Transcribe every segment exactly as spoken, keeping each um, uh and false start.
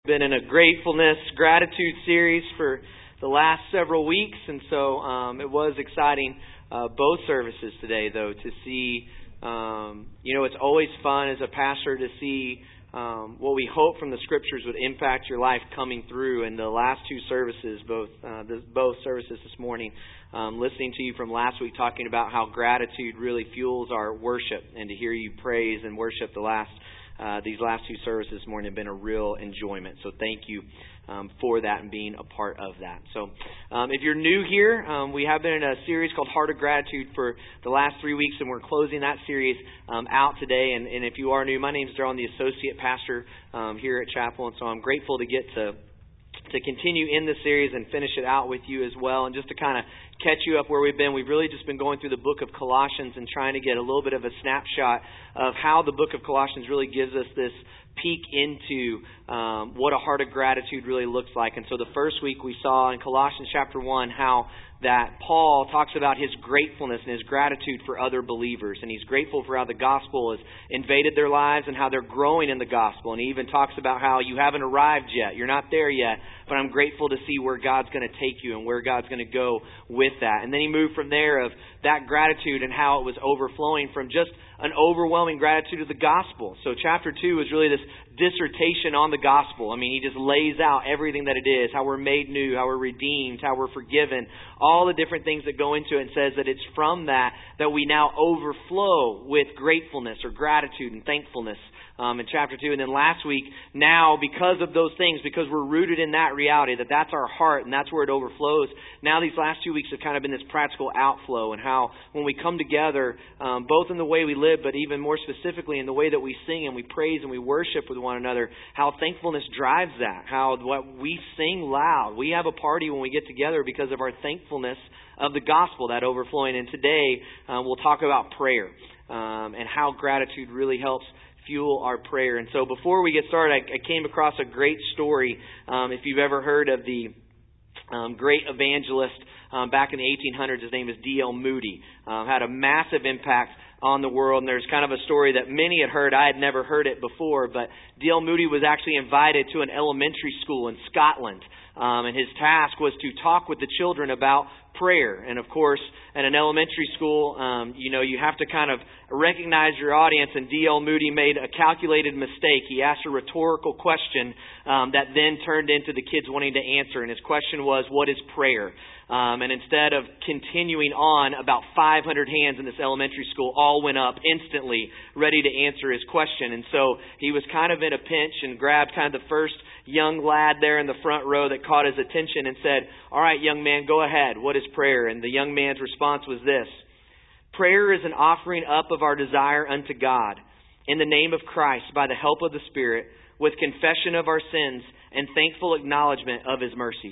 been in a gratefulness, gratitude series for the last several weeks, and so um, it was exciting, uh, both services today, though, to see, um, you know, it's always fun as a pastor to see um, what we hope from the Scriptures would impact your life coming through. And the last two services, both uh, the, both services this morning, um, listening to you from last week, talking about how gratitude really fuels our worship, and to hear you praise and worship the last Uh, these last two services this morning have been a real enjoyment. So thank you um, for that and being a part of that. So um, if you're new here, um, we have been in a series called Heart of Gratitude for the last three weeks, and we're closing that series um, out today. And, and if you are new, my name is Darrell. I'm the associate pastor um, here at Chapel, and so I'm grateful to get to to continue in the series and finish it out with you as well. And just to kind of catch you up where we've been, we've really just been going through the book of Colossians and trying to get a little bit of a snapshot of how the book of Colossians really gives us this peek into um, what a heart of gratitude really looks like. And so the first week we saw in Colossians chapter one how that Paul talks about his gratefulness and his gratitude for other believers. And he's grateful for how the gospel has invaded their lives and how they're growing in the gospel. And he even talks about how you haven't arrived yet. You're not there yet. But I'm grateful to see where God's going to take you and where God's going to go with that. And then he moved from there of that gratitude and how it was overflowing from just an overwhelming gratitude of the gospel. So chapter two is really this dissertation on the gospel. I mean, he just lays out everything that it is, how we're made new, how we're redeemed, how we're forgiven, all the different things that go into it, and says that it's from that that we now overflow with gratefulness or gratitude and thankfulness um, in chapter two. And then last week, now because of those things, because we're rooted in that reality, that that's our heart and that's where it overflows, now these last two weeks have kind of been this practical outflow, and how when we come together, um, both in the way we live, but even more specifically in the way that we sing and we praise and we worship with one another, how thankfulness drives that, how what we sing loud. We have a party when we get together because of our thankfulness of the gospel, that overflowing. And today uh, we'll talk about prayer um, and how gratitude really helps fuel our prayer. And so before we get started, I, I came across a great story. Um, if you've ever heard of the um, great evangelist um, back in the eighteen hundreds, his name is D L Moody. Um, had a massive impact on the world. And there's kind of a story that many had heard. I had never heard it before, but D L Moody was actually invited to an elementary school in Scotland. Um, and his task was to talk with the children about prayer. And of course, at an elementary school, um, you know, you have to kind of recognize your audience. And D L Moody made a calculated mistake. He asked a rhetorical question um, that then turned into the kids wanting to answer. And his question was, what is prayer? Um, and instead of continuing on, about five hundred hands in this elementary school all went up instantly, ready to answer his question. And so he was kind of in a pinch and grabbed kind of the first young lad there in the front row that caught his attention and said, "All right, young man, go ahead. What is prayer?" And the young man's response was this: "Prayer is an offering up of our desire unto God in the name of Christ by the help of the Spirit, with confession of our sins and thankful acknowledgement of His mercies."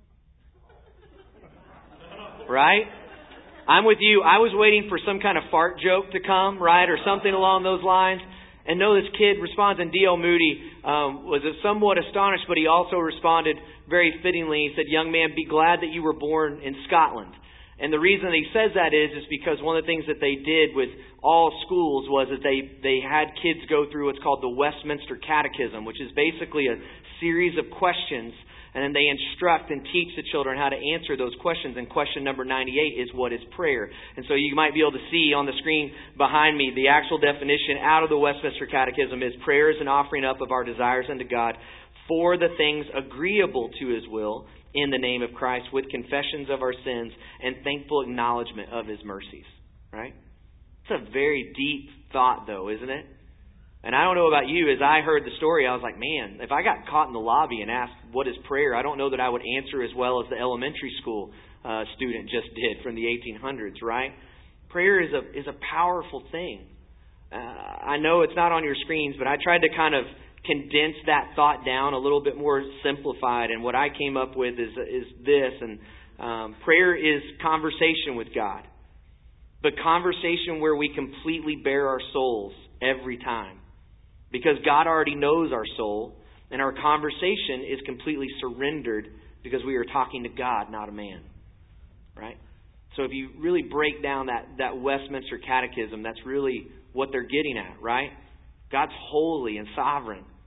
Right? I'm with you. I was waiting for some kind of fart joke to come, right? Or something along those lines. And no, this kid responds, and D L Moody um, was somewhat astonished, but he also responded very fittingly. He said, "Young man, be glad that you were born in Scotland." And the reason he says that is, is because one of the things that they did with all schools was that they, they had kids go through what's called the Westminster Catechism, which is basically a series of questions. And then they instruct and teach the children how to answer those questions. And question number ninety-eight is, what is prayer? And so you might be able to see on the screen behind me, the actual definition out of the Westminster Catechism is: prayer is an offering up of our desires unto God for the things agreeable to His will in the name of Christ, with confessions of our sins and thankful acknowledgement of His mercies. Right? It's a very deep thought, though, isn't it? And I don't know about you, as I heard the story, I was like, man, if I got caught in the lobby and asked, what is prayer? I don't know that I would answer as well as the elementary school uh, student just did from the eighteen hundreds, right? Prayer is a is a powerful thing. Uh, I know it's not on your screens, but I tried to kind of condense that thought down a little bit more simplified. And what I came up with is, is this. And um, prayer is conversation with God. But conversation where we completely bare our souls every time. Because God already knows our soul, and our conversation is completely surrendered because we are talking to God, not a man. Right? So if you really break down that, that Westminster Catechism, that's really what they're getting at, right? God's holy and sovereign.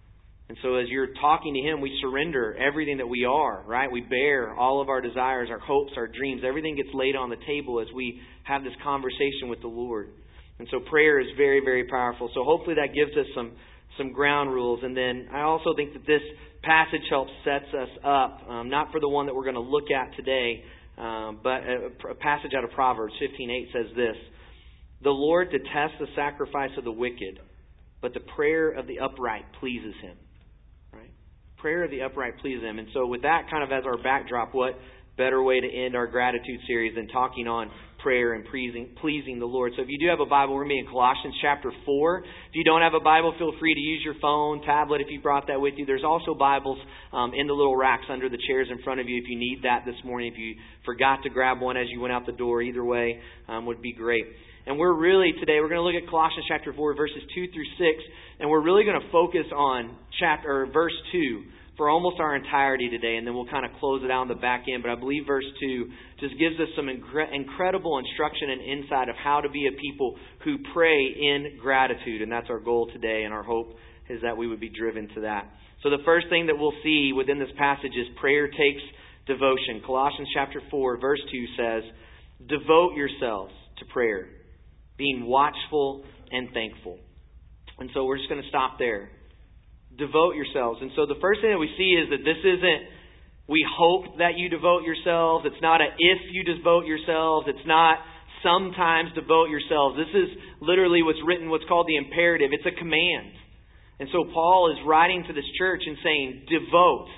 And so as you're talking to Him, we surrender everything that we are, right? We bear all of our desires, our hopes, our dreams. Everything gets laid on the table as we have this conversation with the Lord. And so prayer is very, very powerful. So hopefully that gives us some, some ground rules. And then I also think that this passage helps sets us up, um, not for the one that we're going to look at today, um, but a, a passage out of Proverbs fifteen eight says this: "The Lord detests the sacrifice of the wicked, but the prayer of the upright pleases Him." Right? Prayer of the upright pleases Him. And so with that kind of as our backdrop, what better way to end our gratitude series than talking on prayer and pleasing, pleasing the Lord. So if you do have a Bible, we're going to be in Colossians chapter four. If you don't have a Bible, feel free to use your phone, tablet, if you brought that with you. There's also Bibles um, in the little racks under the chairs in front of you if you need that this morning. If you forgot to grab one as you went out the door, either way um, would be great. And we're really, today, we're going to look at Colossians chapter four, verses two through six, and we're really going to focus on chapter or verse two for almost our entirety today, and then we'll kind of close it out on the back end. But I believe verse two just gives us some incre- incredible instruction and insight of how to be a people who pray in gratitude, and that's our goal today, and our hope is that we would be driven to that. So the first thing that we'll see within this passage is prayer takes devotion. Colossians chapter four, verse two says, "Devote yourselves to prayer, being watchful and thankful." And so we're just going to stop there. Devote yourselves. And so the first thing that we see is that this isn't, we hope that you devote yourselves. It's not a if you devote yourselves. It's not sometimes devote yourselves. This is literally what's written, what's called the imperative. It's a command. And so Paul is writing to this church and saying, devote,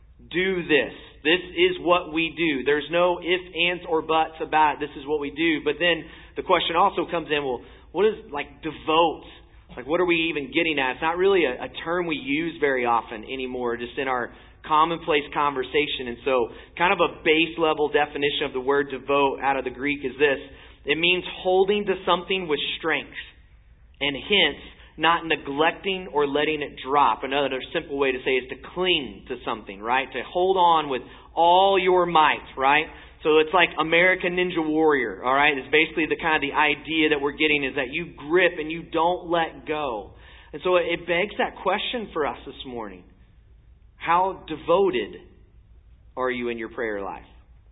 do this. This is what we do. There's no ifs, ands, or buts about it. This is what we do. But then the question also comes in, well, what is like devote? Like, what are we even getting at? It's not really a, a term we use very often anymore, just in our commonplace conversation. And so kind of a base level definition of the word devote out of the Greek is this. It means holding to something with strength, and hence not neglecting or letting it drop. Another simple way to say is to cling to something, right? To hold on with all your might, right? So it's like American Ninja Warrior, all right? It's basically the kind of the idea that we're getting is that you grip and you don't let go. And so it begs that question for us this morning. How devoted are you in your prayer life?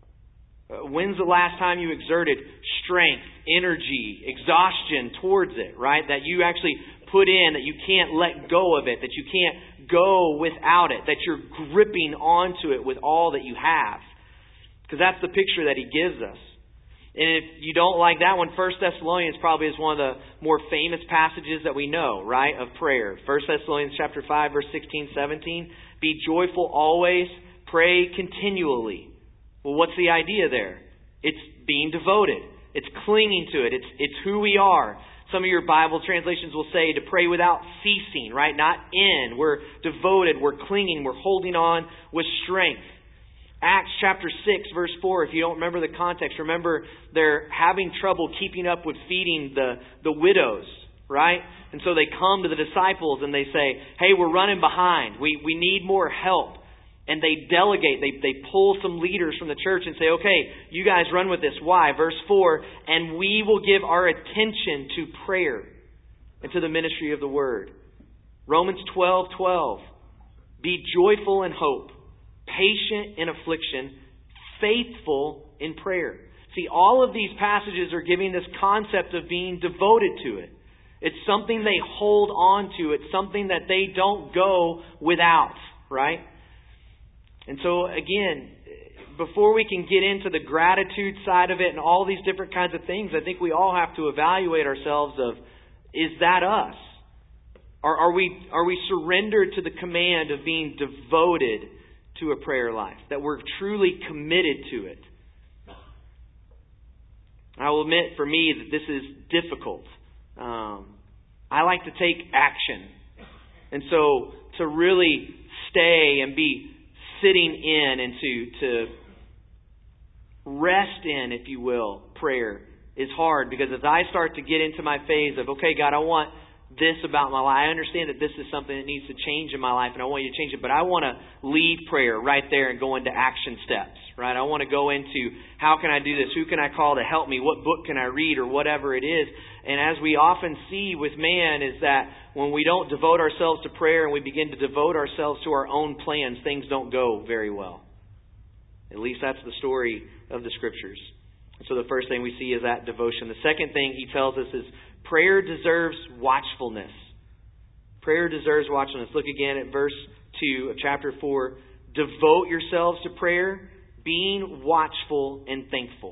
When's the last time you exerted strength, energy, exhaustion towards it, right? That you actually put in, that you can't let go of it, that you can't go without it, that you're gripping onto it with all that you have. Because that's the picture that he gives us. And if you don't like that one, First Thessalonians probably is one of the more famous passages that we know, right, of prayer. First Thessalonians chapter five, verse sixteen, seventeen. Be joyful always, pray continually. Well, what's the idea there? It's being devoted. It's clinging to it. It's, it's who we are. Some of your Bible translations will say to pray without ceasing, right? Not in. We're devoted. We're clinging. We're holding on with strength. Acts chapter six, verse four, if you don't remember the context, remember they're having trouble keeping up with feeding the, the widows, right? And so they come to the disciples and they say, hey, we're running behind. We, we need more help. And they delegate, they, they pull some leaders from the church and say, okay, you guys run with this. Why? Verse four, and we will give our attention to prayer and to the ministry of the word. Romans twelve, twelve, be joyful in hope, patient in affliction, faithful in prayer. See, all of these passages are giving this concept of being devoted to it. It's something they hold on to. It's something that they don't go without, right? And so again, before we can get into the gratitude side of it and all these different kinds of things, I think we all have to evaluate ourselves of, is that us? Are, are we are we surrendered to the command of being devoted to a prayer life? That we're truly committed to it? I will admit for me that this is difficult. Um, I like to take action. And so to really stay and be sitting in and to, to rest in, if you will, prayer is hard. Because as I start to get into my phase of, okay, God, I want this about my life. I understand that this is something that needs to change in my life, and I want you to change it. But I want to leave prayer right there and go into action steps, right? I want to go into how can I do this? Who can I call to help me? What book can I read or whatever it is? And as we often see with man is that when we don't devote ourselves to prayer and we begin to devote ourselves to our own plans, things don't go very well. At least that's the story of the Scriptures. So the first thing we see is that devotion. The second thing he tells us is prayer deserves watchfulness. Prayer deserves watchfulness. Look again at verse two of chapter four. Devote yourselves to prayer, being watchful and thankful.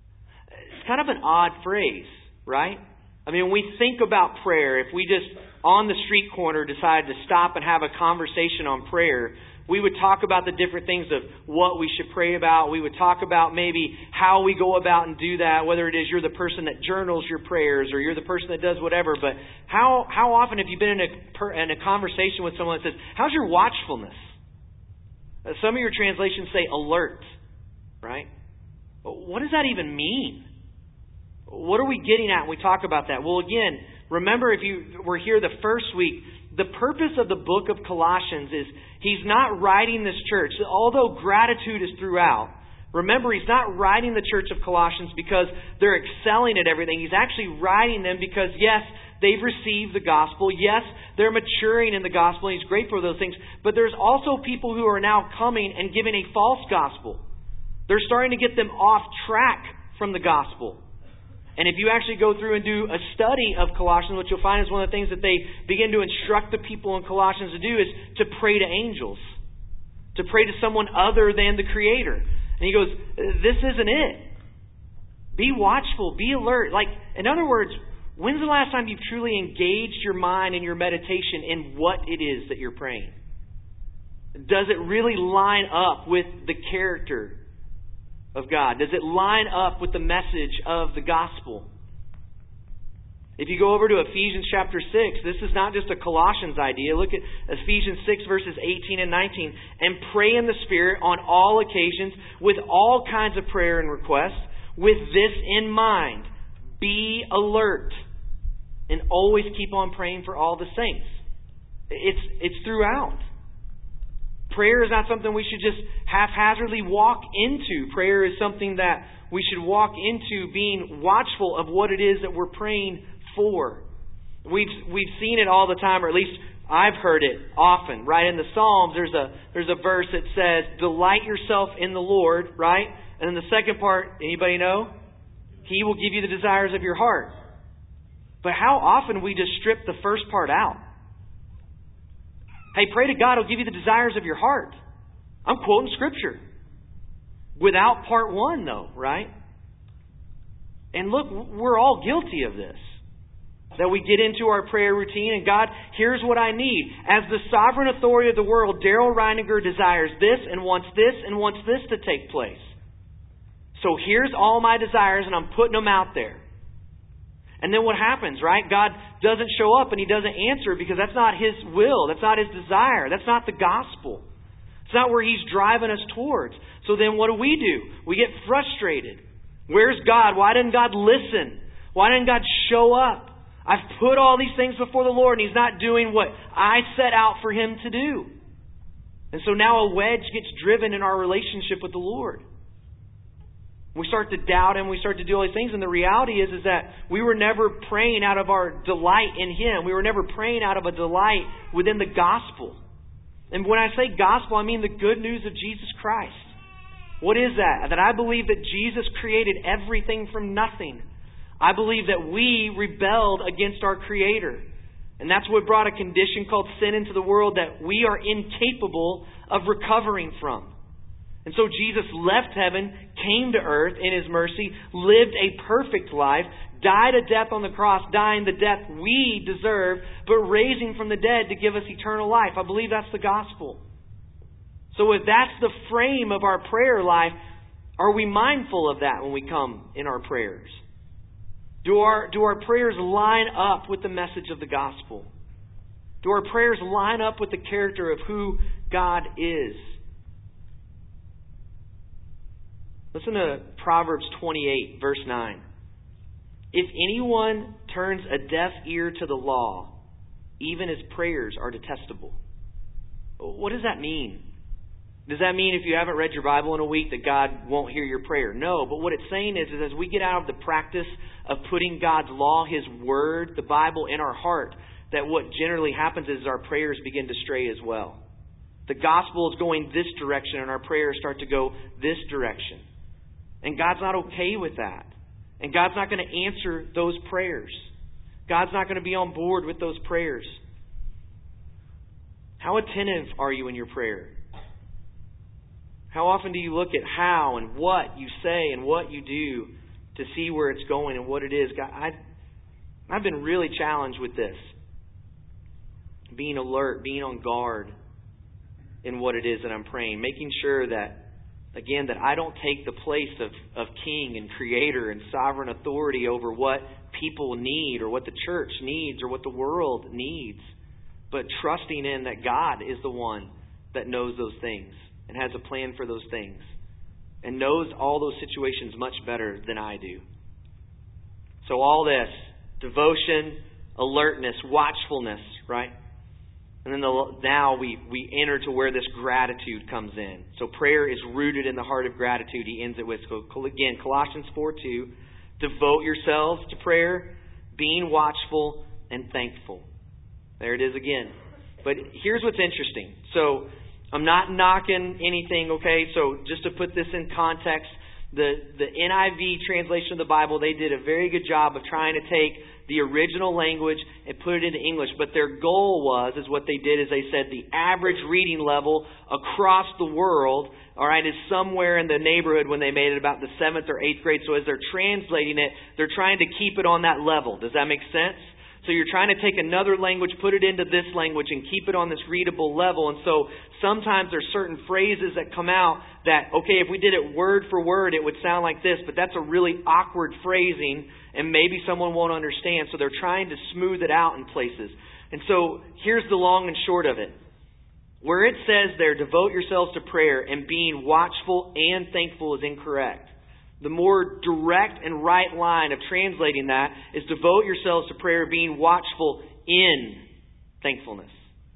It's kind of an odd phrase, right? I mean, when we think about prayer, if we just on the street corner decided to stop and have a conversation on prayer, we would talk about the different things of what we should pray about. We would talk about maybe how we go about and do that, whether it is you're the person that journals your prayers or you're the person that does whatever. But how how often have you been in a, in a conversation with someone that says, how's your watchfulness? Uh, some of your translations say alert, right? What does that even mean? What are we getting at when we talk about that? Well, again, remember if you were here the first week, the purpose of the book of Colossians is he's not writing this church. Although gratitude is throughout, remember he's not writing the church of Colossians because they're excelling at everything. He's actually writing them because, yes, they've received the gospel. Yes, they're maturing in the gospel. And he's grateful for those things. But there's also people who are now coming and giving a false gospel. They're starting to get them off track from the gospel. And if you actually go through and do a study of Colossians, what you'll find is one of the things that they begin to instruct the people in Colossians to do is to pray to angels. To pray to someone other than the Creator. And he goes, this isn't it. Be watchful. Be alert. Like, in other words, when's the last time you've truly engaged your mind and your meditation in what it is that you're praying? Does it really line up with the character of God? Does it line up with the message of the gospel? If you go over to Ephesians chapter six, this is not just a Colossians idea. Look at Ephesians six verses eighteen and nineteen. And pray in the Spirit on all occasions with all kinds of prayer and requests. With this in mind, be alert and always keep on praying for all the saints. It's, it's throughout. Prayer is not something we should just haphazardly walk into. Prayer is something that we should walk into being watchful of what it is that we're praying for. We've we've seen it all the time, or at least I've heard it often. Right in the Psalms, there's a there's a verse that says, "Delight yourself in the Lord," right? And then the second part, anybody know? He will give you the desires of your heart. But how often we just strip the first part out? Hey, pray to God, He'll give you the desires of your heart. I'm quoting Scripture. Without part one, though, right? And look, we're all guilty of this. That we get into our prayer routine and God, here's what I need. As the sovereign authority of the world, Daryl Reininger desires this and wants this and wants this to take place. So here's all my desires and I'm putting them out there. And then what happens, right? God doesn't show up and He doesn't answer because that's not His will. That's not His desire. That's not the gospel. It's not where He's driving us towards. So then what do we do? We get frustrated. Where's God? Why didn't God listen? Why didn't God show up? I've put all these things before the Lord and He's not doing what I set out for Him to do. And so now a wedge gets driven in our relationship with the Lord. We start to doubt Him. We start to do all these things. And the reality is, is that we were never praying out of our delight in Him. We were never praying out of a delight within the gospel. And when I say gospel, I mean the good news of Jesus Christ. What is that? That I believe that Jesus created everything from nothing. I believe that we rebelled against our Creator. And that's what brought a condition called sin into the world that we are incapable of recovering from. And so Jesus left heaven, came to earth in His mercy, lived a perfect life, died a death on the cross, dying the death we deserve, but raising from the dead to give us eternal life. I believe that's the gospel. So if that's the frame of our prayer life, are we mindful of that when we come in our prayers? Do our, do our prayers line up with the message of the gospel? Do our prayers line up with the character of who God is? Listen to Proverbs twenty-eight, verse nine. If anyone turns a deaf ear to the law even his prayers are detestable. What does that mean? Does that mean if you haven't read your Bible in a week that God won't hear your prayer? No, but what it's saying is, is as we get out of the practice of putting God's law, His Word, the Bible in our heart, that what generally happens is our prayers begin to stray as well. The gospel is going this direction and our prayers start to go this direction. And God's not okay with that. And God's not going to answer those prayers. God's not going to be on board with those prayers. How attentive are you in your prayer? How often do you look at how and what you say and what you do to see where it's going and what it is? God, I, I've been really challenged with this. Being alert, being on guard in what it is that I'm praying. Making sure that, again, that I don't take the place of, of king and creator and sovereign authority over what people need or what the church needs or what the world needs. But trusting in that God is the one that knows those things and has a plan for those things and knows all those situations much better than I do. So all this, devotion, alertness, watchfulness, right? And then the, now we, we enter to where this gratitude comes in. So prayer is rooted in the heart of gratitude. He ends it with, so again, Colossians four two, devote yourselves to prayer, being watchful and thankful. There it is again. But here's what's interesting. So I'm not knocking anything, okay? So just to put this in context, the, the N I V translation of the Bible, they did a very good job of trying to take the original language and put it into English. But their goal was, is what they did is they said the average reading level across the world, all right, is somewhere in the neighborhood when they made it about the seventh or eighth grade. So as they're translating it, they're trying to keep it on that level. Does that make sense? So you're trying to take another language, put it into this language, and keep it on this readable level. And so sometimes there's certain phrases that come out that, okay, if we did it word for word, it would sound like this, but that's a really awkward phrasing, and maybe someone won't understand. So they're trying to smooth it out in places. And so here's the long and short of it. Where it says there, devote yourselves to prayer and being watchful and thankful is incorrect. The more direct and right line of translating that is devote yourselves to prayer, being watchful in thankfulness.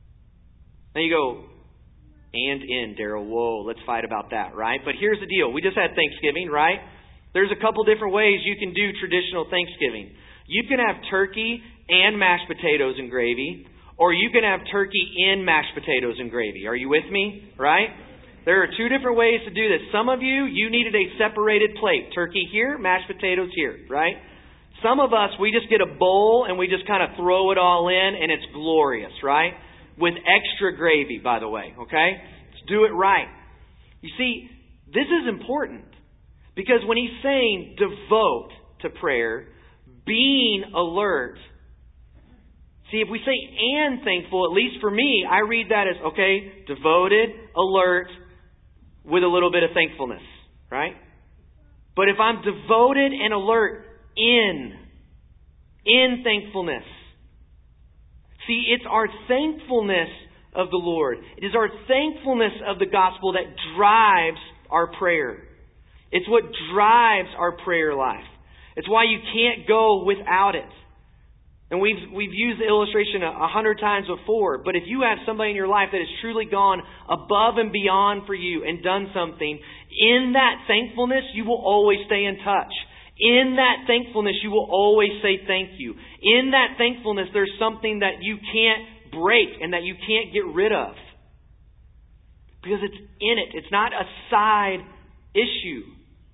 Now you go, and in, Daryl, whoa, let's fight about that, right? But here's the deal. We just had Thanksgiving, right? There's a couple different ways you can do traditional Thanksgiving. You can have turkey and mashed potatoes and gravy, or you can have turkey in mashed potatoes and gravy. Are you with me? Right? There are two different ways to do this. Some of you, you needed a separated plate. Turkey here, mashed potatoes here, right? Some of us, we just get a bowl and we just kind of throw it all in and it's glorious, right? With extra gravy, by the way, okay? Let's do it right. You see, this is important because when he's saying devote to prayer, being alert, see, if we say and thankful, at least for me, I read that as, okay, devoted, alert, with a little bit of thankfulness, right? But if I'm devoted and alert in, in thankfulness, see, it's our thankfulness of the Lord. It is our thankfulness of the gospel that drives our prayer. It's what drives our prayer life. It's why you can't go without it. And we've we've used the illustration a, a hundred times before. But if you have somebody in your life that has truly gone above and beyond for you and done something, in that thankfulness, you will always stay in touch. In that thankfulness, you will always say thank you. In that thankfulness, there's something that you can't break and that you can't get rid of. Because it's in it. It's not a side issue.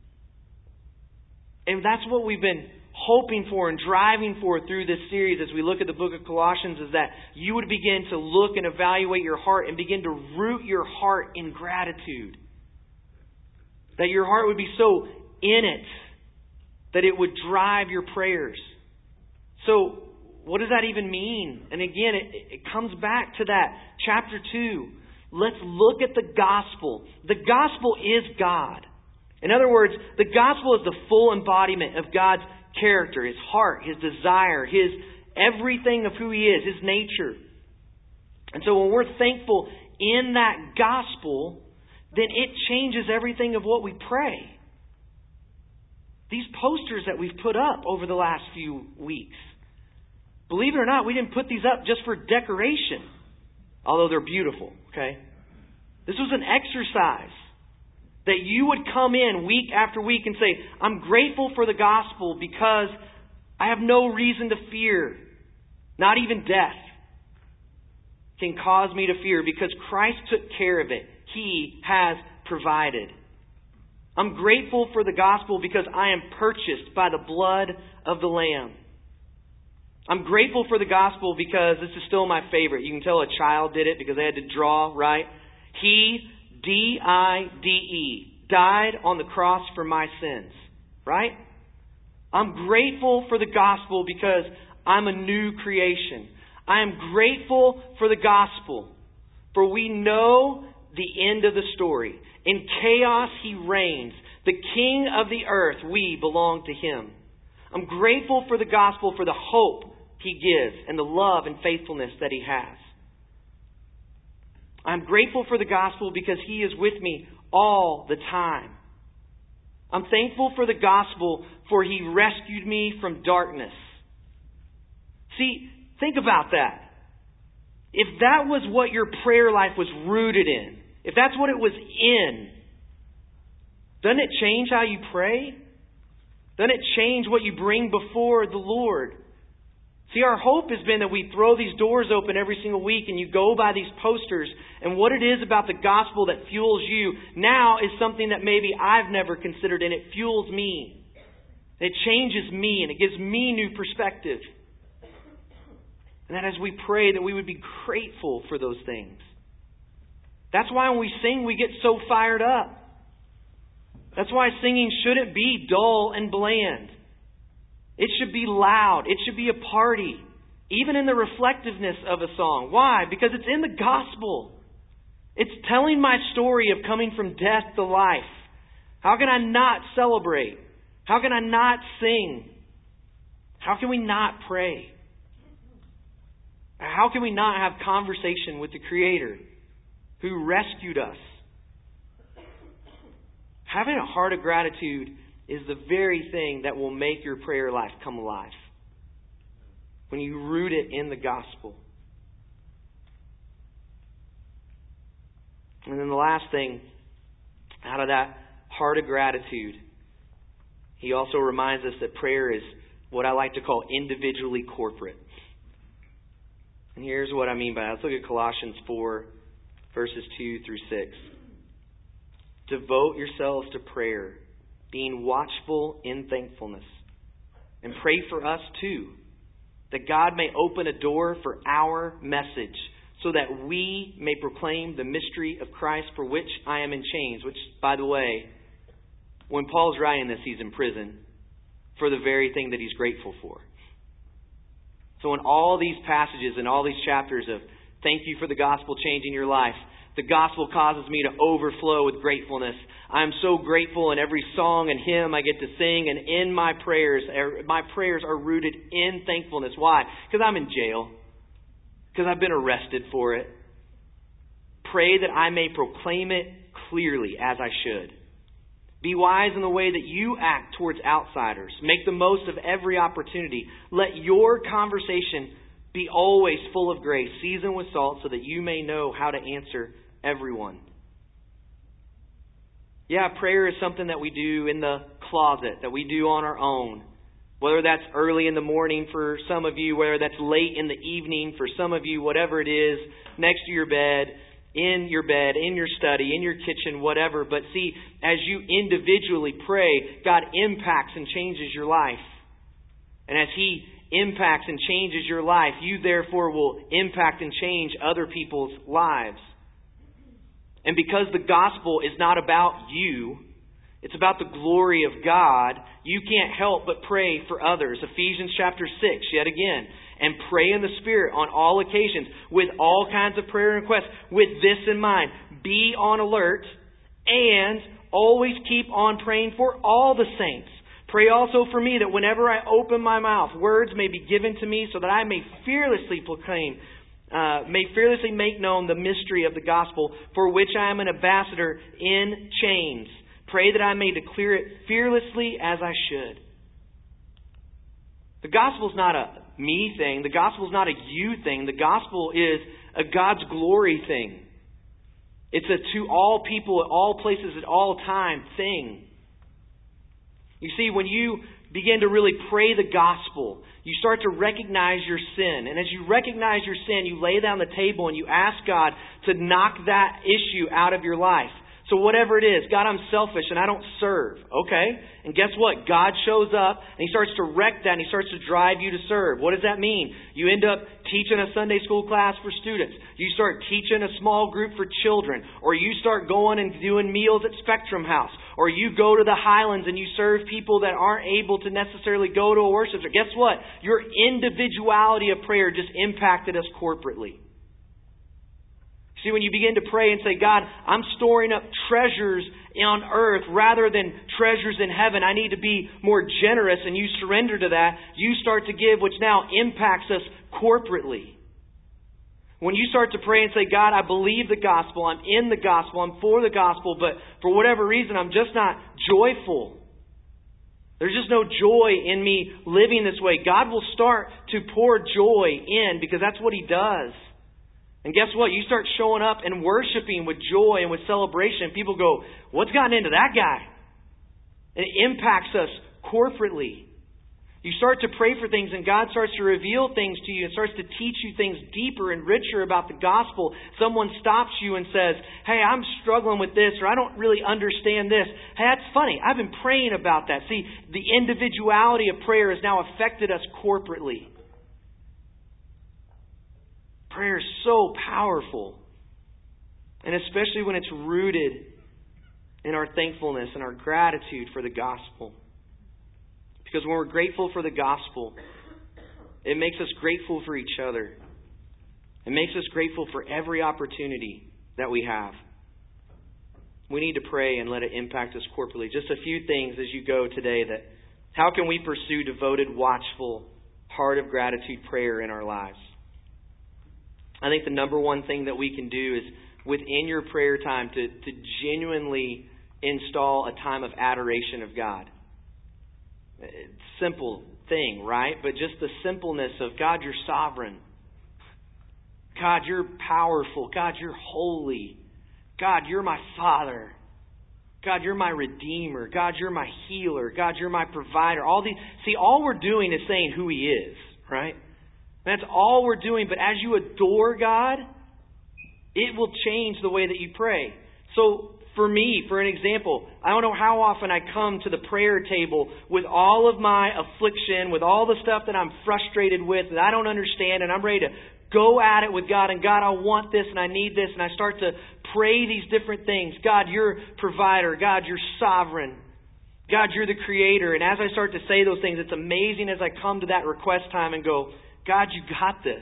And that's what we've been hoping for and driving for through this series as we look at the book of Colossians, is that you would begin to look and evaluate your heart and begin to root your heart in gratitude. That your heart would be so in it that it would drive your prayers. So what does that even mean? And again, it, it comes back to that chapter two. Let's look at the gospel. The gospel is God. In other words, the gospel is the full embodiment of God's character, His heart, His desire, His everything of who He is, His nature. And so when we're thankful in that gospel, then it changes everything of what we pray. These posters that we've put up over the last few weeks, Believe it or not, we didn't put these up just for decoration, although they're beautiful, okay? This was an exercise that you would come in week after week and say, I'm grateful for the gospel because I have no reason to fear. Not even death can cause me to fear because Christ took care of it. He has provided. I'm grateful for the gospel because I am purchased by the blood of the Lamb. I'm grateful for the gospel because this is still my favorite. You can tell a child did it because they had to draw, right? He, D I D E, died on the cross for my sins, right? I'm grateful for the gospel because I'm a new creation. I am grateful for the gospel, for we know the end of the story. In chaos, He reigns. The King of the earth, we belong to Him. I'm grateful for the gospel, for the hope He gives and the love and faithfulness that He has. I'm grateful for the gospel because He is with me all the time. I'm thankful for the gospel, for He rescued me from darkness. See, think about that. If that was what your prayer life was rooted in, if that's what it was in, doesn't it change how you pray? Doesn't it change what you bring before the Lord? See, our hope has been that we throw these doors open every single week and you go by these posters, and what it is about the gospel that fuels you now is something that maybe I've never considered, and it fuels me. It changes me and it gives me new perspective. And that as we pray that we would be grateful for those things. That's why when we sing we get so fired up. That's why singing shouldn't be dull and bland. It should be loud. It should be a party. Even in the reflectiveness of a song. Why? Because it's in the gospel. It's telling my story of coming from death to life. How can I not celebrate? How can I not sing? How can we not pray? How can we not have conversation with the Creator who rescued us? Having a heart of gratitude is the very thing that will make your prayer life come alive. When you root it in the gospel. And then the last thing, out of that heart of gratitude, he also reminds us that prayer is what I like to call individually corporate. And here's what I mean by that. Let's look at Colossians four, verses two through six. Devote yourselves to prayer, being watchful in thankfulness. And pray for us too, that God may open a door for our message, so that we may proclaim the mystery of Christ, for which I am in chains. Which, by the way, when Paul's writing this, he's in prison for the very thing that he's grateful for. So in all these passages and all these chapters of thank you for the gospel changing your life, the gospel causes me to overflow with gratefulness. I'm so grateful in every song and hymn I get to sing, and in my prayers, my prayers are rooted in thankfulness. Why? Because I'm in jail. Because I've been arrested for it. Pray that I may proclaim it clearly as I should. Be wise in the way that you act towards outsiders. Make the most of every opportunity. Let your conversation be always full of grace, seasoned with salt, so that you may know how to answer everyone. Yeah, prayer is something that we do in the closet, that we do on our own. Whether that's early in the morning for some of you, whether that's late in the evening for some of you, whatever it is, next to your bed, in your bed, in your study, in your kitchen, whatever. But see, as you individually pray, God impacts and changes your life. And as He impacts and changes your life, you therefore will impact and change other people's lives. And because the gospel is not about you, it's about the glory of God, you can't help but pray for others. Ephesians chapter six, yet again. And pray in the Spirit on all occasions with all kinds of prayer and requests. With this in mind, be on alert and always keep on praying for all the saints. Pray also for me that whenever I open my mouth, words may be given to me so that I may fearlessly proclaim, uh, may fearlessly make known the mystery of the gospel, for which I am an ambassador in chains. Pray that I may declare it fearlessly as I should. The gospel is not a me thing. The gospel is not a you thing. The gospel is a God's glory thing. It's a to all people, at all places, at all time thing. You see, when you begin to really pray the gospel, you start to recognize your sin. And as you recognize your sin, you lay down the table and you ask God to knock that issue out of your life. So whatever it is, God, I'm selfish and I don't serve. Okay? And guess what? God shows up and He starts to wreck that and He starts to drive you to serve. What does that mean? You end up teaching a Sunday school class for students. You start teaching a small group for children. Or you start going and doing meals at Spectrum House. Or you go to the Highlands and you serve people that aren't able to necessarily go to a worship service. Guess what? Your individuality of prayer just impacted us corporately. See, when you begin to pray and say, God, I'm storing up treasures on earth rather than treasures in heaven. I need to be more generous, and you surrender to that. You start to give, which now impacts us corporately. When you start to pray and say, God, I believe the gospel, I'm in the gospel, I'm for the gospel, but for whatever reason, I'm just not joyful. There's just no joy in me living this way. God will start to pour joy in because that's what He does. And guess what? You start showing up and worshiping with joy and with celebration. People go, what's gotten into that guy? And it impacts us corporately. You start to pray for things and God starts to reveal things to you and starts to teach you things deeper and richer about the gospel. Someone stops you and says, hey, I'm struggling with this, or I don't really understand this. Hey, that's funny. I've been praying about that. See, the individuality of prayer has now affected us corporately. Prayer is so powerful. And especially when it's rooted in our thankfulness and our gratitude for the gospel. Because when we're grateful for the gospel, it makes us grateful for each other. It makes us grateful for every opportunity that we have. We need to pray and let it impact us corporately. Just a few things as you go today that how can we pursue devoted, watchful, heart of gratitude prayer in our lives? I think the number one thing that we can do is within your prayer time to, to genuinely install a time of adoration of God. Simple thing, right? But just the simpleness of God, you're sovereign. God, you're powerful. God, you're holy. God, you're my Father. God, you're my Redeemer. God, you're my healer. God, you're my provider. All these, see, all we're doing is saying who He is, right? That's all we're doing. But as you adore God, it will change the way that you pray. So for me, for an example, I don't know how often I come to the prayer table with all of my affliction, with all the stuff that I'm frustrated with, that I don't understand, and I'm ready to go at it with God. And God, I want this and I need this. And I start to pray these different things. God, you're provider. God, you're sovereign. God, you're the creator. And as I start to say those things, it's amazing as I come to that request time and go, God, you got this.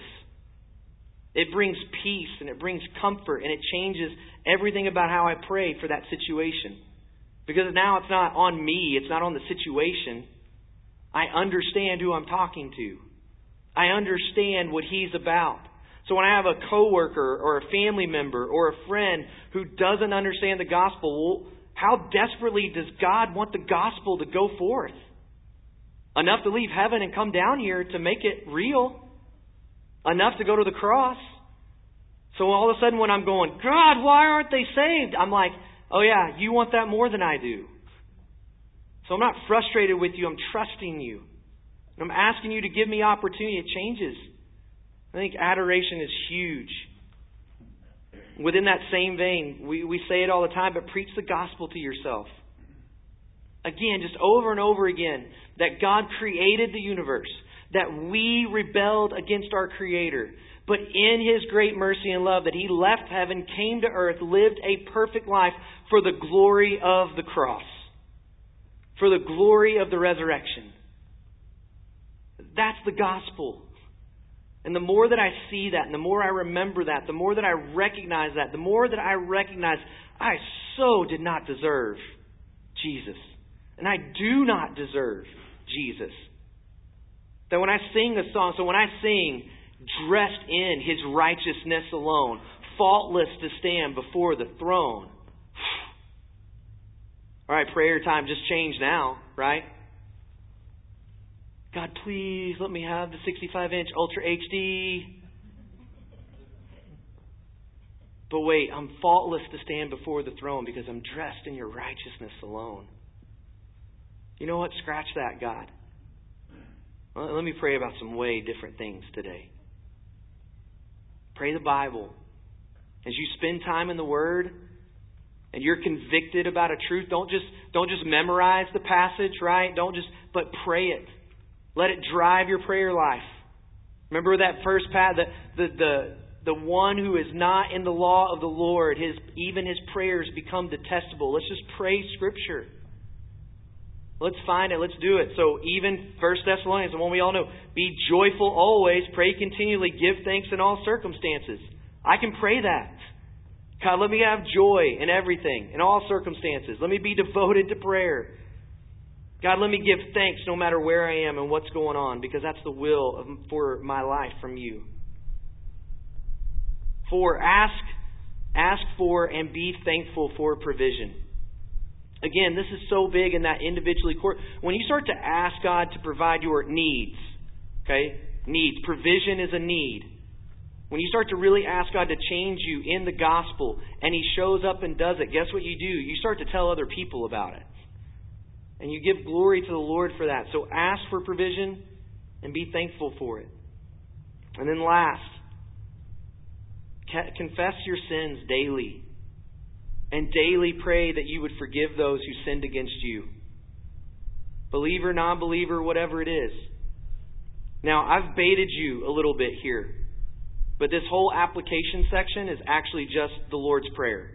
It brings peace and it brings comfort and it changes everything about how I pray for that situation. Because now it's not on me. It's not on the situation. I understand who I'm talking to. I understand what He's about. So when I have a coworker or a family member or a friend who doesn't understand the gospel, well, how desperately does God want the gospel to go forth? Enough to leave heaven and come down here to make it real. Enough to go to the cross. So all of a sudden when I'm going, God, why aren't they saved? I'm like, oh yeah, you want that more than I do. So I'm not frustrated with you. I'm trusting you. And I'm asking you to give me opportunity. It changes. I think adoration is huge. Within that same vein, we, we say it all the time, but preach the gospel to yourself. Again, just over and over again, that God created the universe, that we rebelled against our Creator, but in His great mercy and love, that He left heaven, came to earth, lived a perfect life for the glory of the cross, for the glory of the resurrection. That's the gospel. And the more that I see that, and the more I remember that, the more that I recognize that, the more that I recognize I so did not deserve Jesus. And I do not deserve Jesus. That when I sing a song, so when I sing, dressed in His righteousness alone, faultless to stand before the throne. All right, prayer time just changed now, right? God, please let me have the sixty-five inch Ultra H D. But wait, I'm faultless to stand before the throne because I'm dressed in your righteousness alone. You know what? Scratch that, God. Well, let me pray about some way different things today. Pray the Bible. As you spend time in the Word and you're convicted about a truth, don't just don't just memorize the passage, right? Don't just, but pray it. Let it drive your prayer life. Remember that first path, the the the The one who is not in the law of the Lord, his even his prayers become detestable. Let's just pray Scripture. Let's find it. Let's do it. So even First Thessalonians, the one we all know, be joyful always, pray continually, give thanks in all circumstances. I can pray that. God, let me have joy in everything, in all circumstances. Let me be devoted to prayer. God, let me give thanks no matter where I am and what's going on, because that's the will of, for my life from you. For ask, ask for and be thankful for provision. Again, this is so big in that individually court. When you start to ask God to provide your needs, okay, needs, provision is a need. When you start to really ask God to change you in the gospel and He shows up and does it, guess what you do? You start to tell other people about it. And you give glory to the Lord for that. So ask for provision and be thankful for it. And then last, confess your sins daily. And daily pray that you would forgive those who sinned against you. Believer, non-believer, whatever it is. Now, I've baited you a little bit here. But this whole application section is actually just the Lord's Prayer.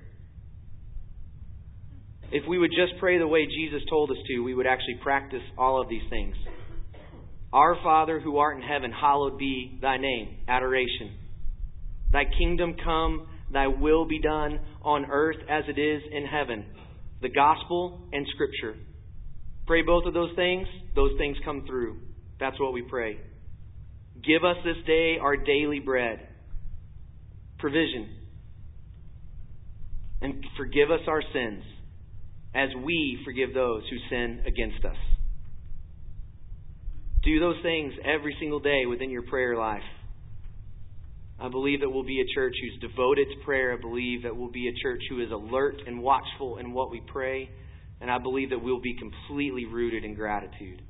If we would just pray the way Jesus told us to, we would actually practice all of these things. Our Father who art in heaven, hallowed be thy name. Adoration. Thy kingdom come, thy will be done on earth as it is in heaven. The gospel and Scripture. Pray both of those things, those things come through. That's what we pray. Give us this day our daily bread. Provision. And forgive us our sins as we forgive those who sin against us. Do those things every single day within your prayer life. I believe that we'll be a church who's devoted to prayer. I believe that we'll be a church who is alert and watchful in what we pray. And I believe that we'll be completely rooted in gratitude.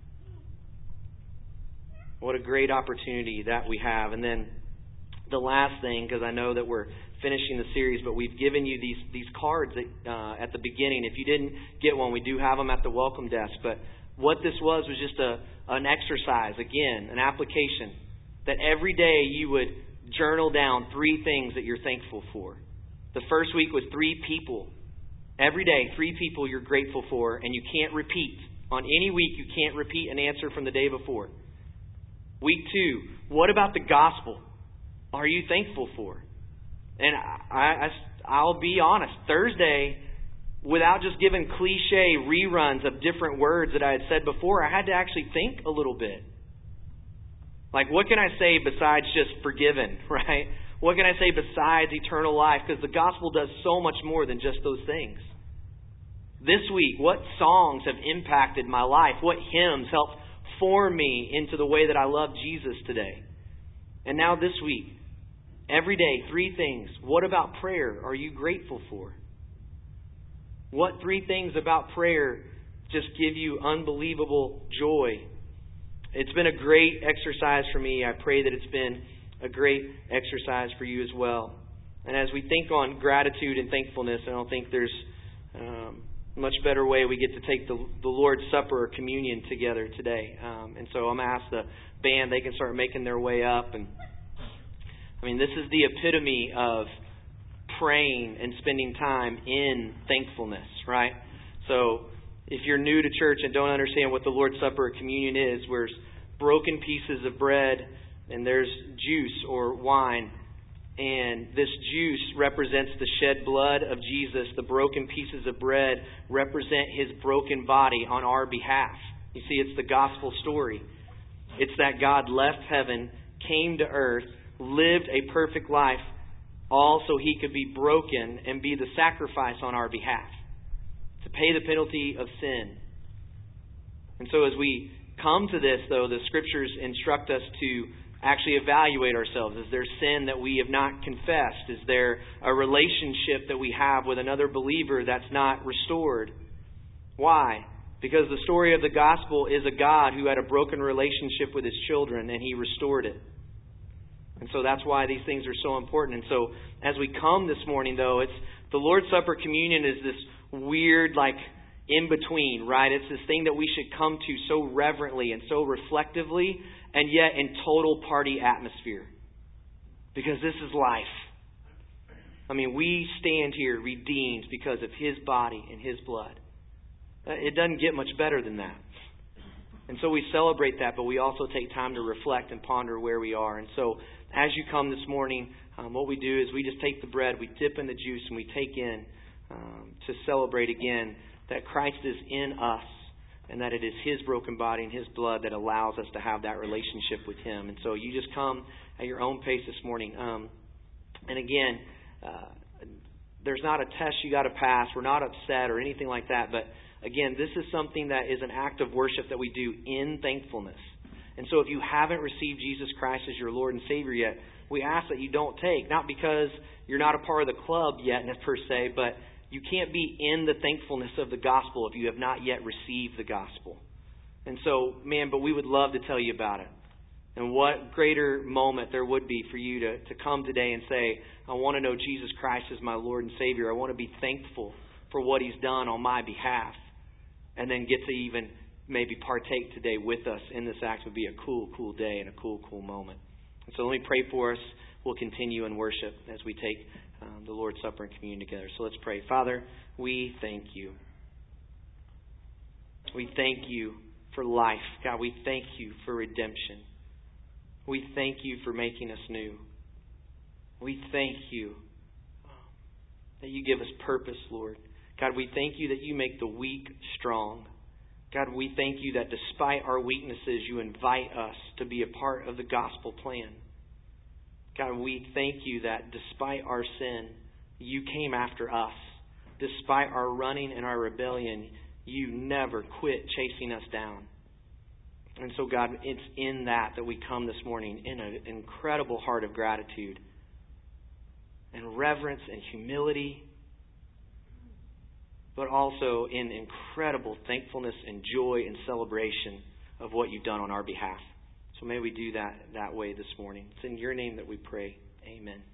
What a great opportunity that we have. And then the last thing, because I know that we're finishing the series, but we've given you these these cards at, uh, at the beginning. If you didn't get one, we do have them at the welcome desk. But what this was was just a an exercise, again, an application, that every day you would journal down three things that you're thankful for. The first week was three people. Every day, three people you're grateful for, and you can't repeat. On any week, you can't repeat an answer from the day before. Week two, what about the gospel are you thankful for? And I, I, I'll be honest, Thursday, without just giving cliche reruns of different words that I had said before, I had to actually think a little bit. Like, what can I say besides just forgiven, right? What can I say besides eternal life? Because the gospel does so much more than just those things. This week, what songs have impacted my life? What hymns helped form me into the way that I love Jesus today? And now this week, every day, three things. What about prayer are you grateful for? What three things about prayer just give you unbelievable joy? It's been a great exercise for me. I pray that it's been a great exercise for you as well. And as we think on gratitude and thankfulness, I don't think there's um, much better way we get to take the, the Lord's Supper or communion together today. Um, and so I'm going to ask the band, they can start making their way up. And I mean, this is the epitome of praying and spending time in thankfulness, right? So if you're new to church and don't understand what the Lord's Supper or communion is, where there's broken pieces of bread and there's juice or wine, and this juice represents the shed blood of Jesus. The broken pieces of bread represent His broken body on our behalf. You see, it's the gospel story. It's that God left heaven, came to earth, lived a perfect life, all so He could be broken and be the sacrifice on our behalf, to pay the penalty of sin. And so as we come to this, though, the Scriptures instruct us to actually evaluate ourselves. Is there sin that we have not confessed? Is there a relationship that we have with another believer that's not restored? Why? Because the story of the gospel is a God who had a broken relationship with His children, and He restored it. And so that's why these things are so important. And so as we come this morning, though, it's the Lord's Supper communion is this weird, like, in-between, right? It's this thing that we should come to so reverently and so reflectively, and yet in total party atmosphere. Because this is life. I mean, we stand here redeemed because of His body and His blood. It doesn't get much better than that. And so we celebrate that, but we also take time to reflect and ponder where we are. And so as you come this morning, um, what we do is we just take the bread, we dip in the juice, and we take in um, to celebrate again that Christ is in us and that it is His broken body and His blood that allows us to have that relationship with Him. And so you just come at your own pace this morning. Um, and again, uh, there's not a test you got to pass. We're not upset or anything like that. But again, this is something that is an act of worship that we do in thankfulness. And so if you haven't received Jesus Christ as your Lord and Savior yet, we ask that you don't take. Not because you're not a part of the club yet per se, but you can't be in the thankfulness of the gospel if you have not yet received the gospel. And so, man, but we would love to tell you about it. And what greater moment there would be for you to, to come today and say, I want to know Jesus Christ as my Lord and Savior. I want to be thankful for what He's done on my behalf. And then get to even maybe partake today with us in this act would be a cool, cool day and a cool, cool moment. And so let me pray for us. We'll continue in worship as we take um, the Lord's Supper and communion together. So let's pray. Father, we thank You. We thank You for life. God, we thank You for redemption. We thank You for making us new. We thank You that You give us purpose, Lord. God, we thank You that You make the weak strong. God, we thank You that despite our weaknesses, You invite us to be a part of the gospel plan. God, we thank You that despite our sin, You came after us. Despite our running and our rebellion, You never quit chasing us down. And so, God, it's in that that we come this morning in an incredible heart of gratitude and reverence and humility, but also in incredible thankfulness and joy and celebration of what You've done on our behalf. So may we do that that way this morning. It's in Your name that we pray. Amen.